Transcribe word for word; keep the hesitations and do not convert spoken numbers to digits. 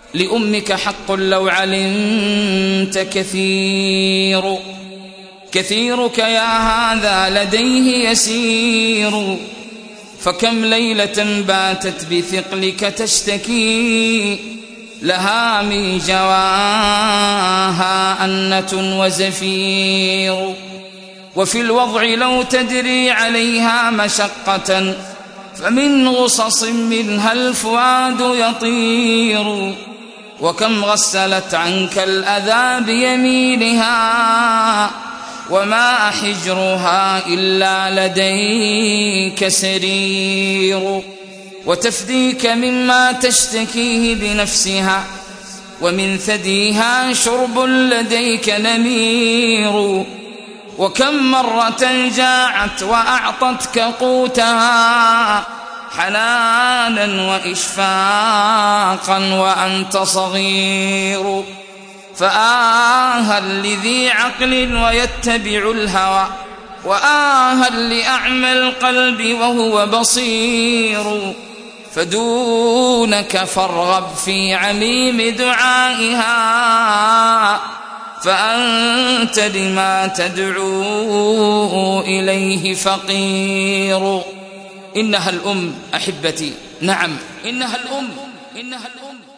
لأمك حق لو علمت كثير. كثيرك يا هذا لديه يسير، فكم ليلة باتت بثقلك تشتكي، لها من جواها أنة وزفير. وفي الوضع لو تدري عليها مشقة، فمن غصص منها الفؤاد يطير. وكم غسلت عنك الأذى بيمينها، وما حجرها إلا لديك سرير. وتفديك مما تشتكيه بنفسها، ومن ثديها شرب لديك نمير. وكم مرة جاعت وأعطتك قوتها، حنانا وإشفاقا وأنت صغير. فآها لذي عقل ويتبع الهوى، وآها لأعمى القلب وهو بصير. فدونك فارغب في عميم دعائها، فأنت لما تدعو إليه فقير. إنها الأم أحبتي، نعم إنها الأم، إنها الأم.